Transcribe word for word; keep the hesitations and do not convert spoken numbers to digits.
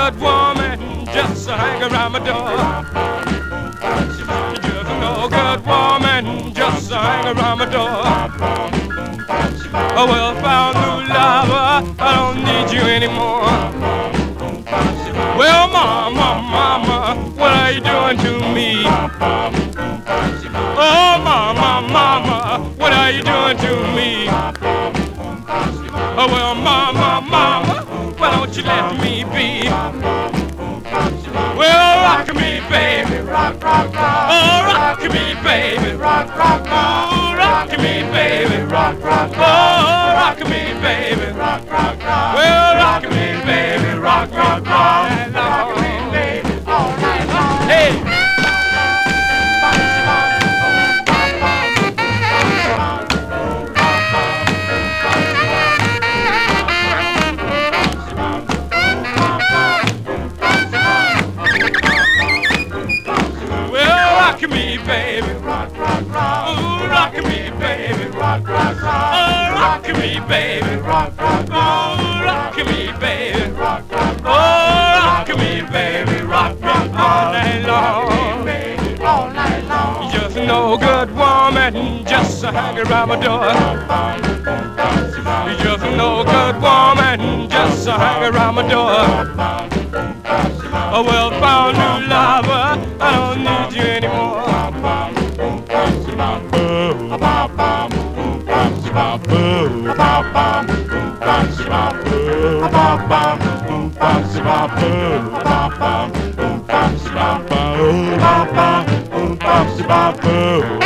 good woman just to hang around my door. Just no good woman just to hang around my door. Oh, well, found new lover, I don't need you anymore. Well, mama, mama, what are you doing to me? Oh, mama, mama, what are you doing to me? Oh, well, mama, mama, why don't you let me be? Well, rock me, baby, rock, rock, rock. Oh, rock me, baby, rock, rock, rock. Oh, rock me, baby, rock, rock, rock. Oh, rock me, baby, rock, rock, rock. Well, rock me, baby, rock, rock, rock. Rock me, baby, all night long. Hey. Rock me, baby, rock, rock, rock. Ooh, rock me, baby, rock, rock, rock. Oh, rock me, baby, rock, rock, rock. Ooh, rock me, baby, rock, rock, rock. Oh, rock me, baby, rock, rock, all night long, all night long. Just no good woman, just to hang around my door. Just no good woman, just to hang around my door. Oh, well, found new lover, I don't need you anymore. Boo.